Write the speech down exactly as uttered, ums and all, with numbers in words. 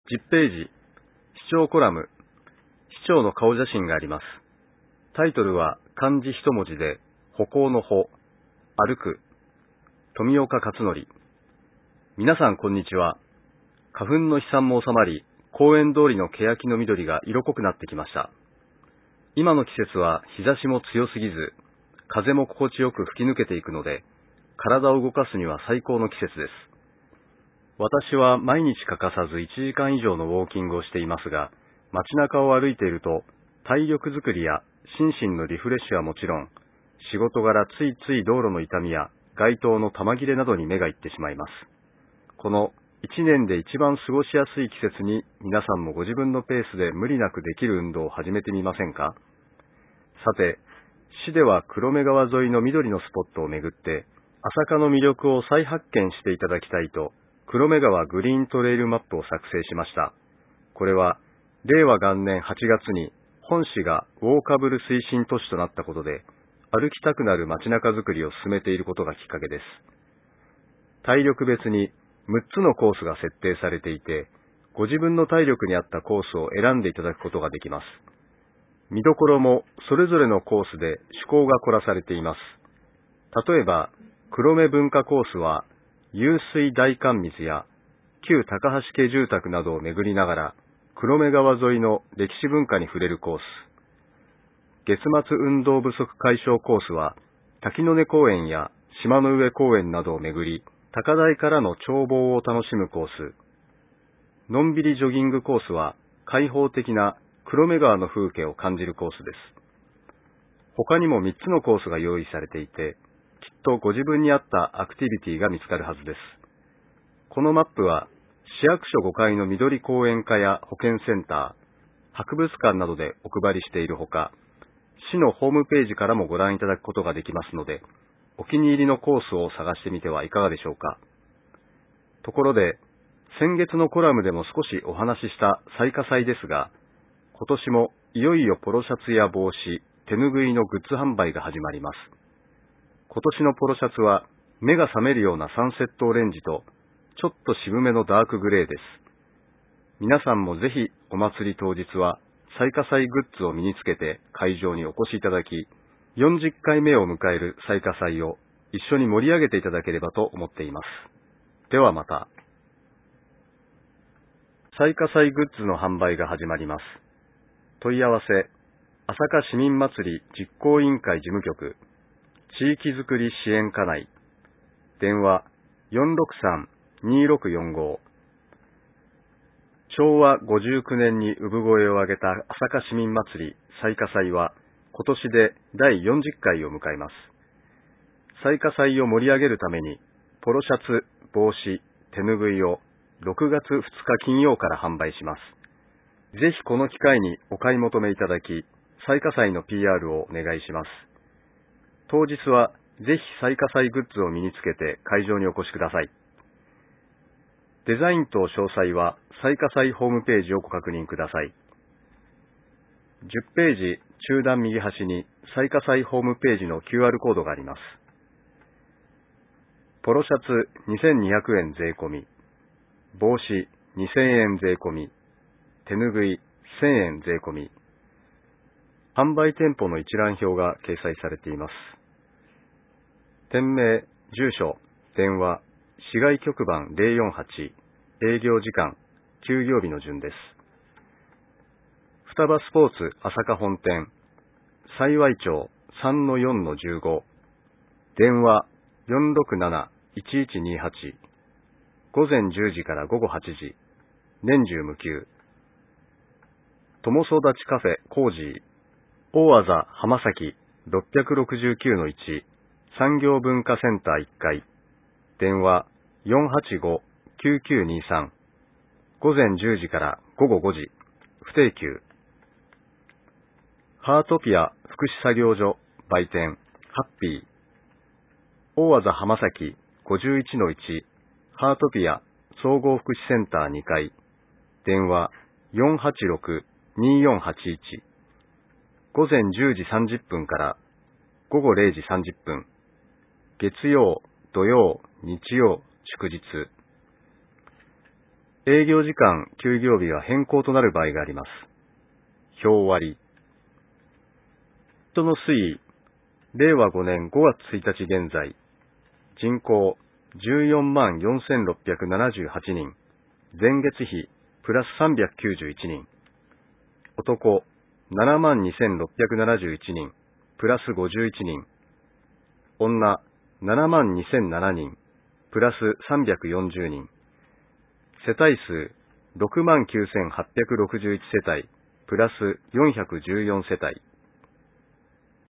じゅっページ、市長コラム、市長の顔写真があります。タイトルは漢字一文字で、歩行の歩、歩く、富岡勝則。皆さんこんにちは。花粉の飛散も収まり、公園通りの欅の緑が色濃くなってきました。今の季節は日差しも強すぎず、風も心地よく吹き抜けていくので、体を動かすには最高の季節です。私は毎日欠かさずいちじかん以上のウォーキングをしていますが、街中を歩いていると、体力づくりや心身のリフレッシュはもちろん、仕事柄ついつい道路の痛みや街灯の玉切れなどに目がいってしまいます。この一年で一番過ごしやすい季節に皆さんもご自分のペースで無理なくできる運動を始めてみませんか？さて、市では黒目川沿いの緑のスポットをめぐって、朝霞の魅力を再発見していただきたいと、黒目川グリーントレイルマップを作成しました。これは、れいわ元年はちがつに本市がウォーカブル推進都市となったことで、歩きたくなる街中づくりを進めていることがきっかけです。体力別にむっつのコースが設定されていて、ご自分の体力に合ったコースを選んでいただくことができます。見どころもそれぞれのコースで趣向が凝らされています。例えば、黒目文化コースは、湧水大寒水や旧高橋家住宅などを巡りながら、黒目川沿いの歴史文化に触れるコース。月末運動不足解消コースは、滝の根公園や島の上公園などを巡り、高台からの眺望を楽しむコース。のんびりジョギングコースは、開放的な黒目川の風景を感じるコースです。他にもみっつのコースが用意されていて、きっとご自分に合ったアクティビティが見つかるはずです。このマップは、市役所ごかいの緑公園課や保健センター、博物館などでお配りしているほか、市のホームページからもご覧いただくことができますので、お気に入りのコースを探してみてはいかがでしょうか。ところで、先月のコラムでも少しお話しした彩花祭ですが、今年もいよいよポロシャツや帽子、手ぬぐいのグッズ販売が始まります。今年のポロシャツは目が覚めるようなサンセットオレンジとちょっと渋めのダークグレーです。皆さんもぜひお祭り当日は彩花祭グッズを身につけて会場にお越しいただき、よんじゅっかいめを迎える彩花祭を一緒に盛り上げていただければと思っています。ではまた。彩花祭グッズの販売が始まります。問い合わせ、朝霞市民祭り実行委員会事務局、地域づくり支援課内、電話 よんろくさんにーろくよんご。ちょうわごじゅうきゅうねんに産声を上げた朝霞市民祭り彩花祭は今年でだいよんじゅっかいを迎えます。彩花祭を盛り上げるために、ポロシャツ、帽子、手ぬぐいをろくがつふつか金曜から販売します。ぜひこの機会にお買い求めいただき、彩花祭の ピーアール をお願いします。当日はぜひ彩花祭グッズを身につけて会場にお越しください。デザイン等詳細は彩花祭ホームページをご確認ください。じゅっページ中段右端に彩花祭ホームページの キューアール コードがあります。ポロシャツにせんにひゃくえん税込み、帽子にせんえん税込み、手ぬぐいせんえん税込み。販売店舗の一覧表が掲載されています。店名、住所、電話、市外局番ゼロよんはち、営業時間、休業日の順です。双葉スポーツ朝霞本店、幸町 さんのよんのじゅうご、電話よんろくなないちいちにはち、午前じゅうじから午後はちじ、年中無休。友育ちカフェコージー、大あざ浜崎ろっぴゃくろくじゅうきゅうのいち、産業文化センターいっかい、電話よんはちご きゅうきゅうにさん、午前じゅうじから午後ごじ、不定休。ハートピア福祉作業所売店ハッピー、大あざ浜崎ごじゅういちのいち、ハートピア総合福祉センターにかい、電話よんはちろく にーよんはちいち、午前じゅうじさんじゅっぷんから午後れいじさんじゅっぷん、月曜、土曜、日曜、祝日。 営業時間、休業日は変更となる場合があります。表割。人の推移、れいわごねんごがつついたち現在、人口じゅうよんまんよんせんろっぴゃくななじゅうはちにん、前月比プラスさんびゃくきゅうじゅういちにん、男ななまんにせんろっぴゃくななじゅういちにん、プラスごじゅういちにん、女ななまんにせんななにん、プラスさんびゃくよんじゅうにん、世帯数ろくまんきゅうせんはっぴゃくろくじゅういちせたい、プラスよんひゃくじゅうよんせたい。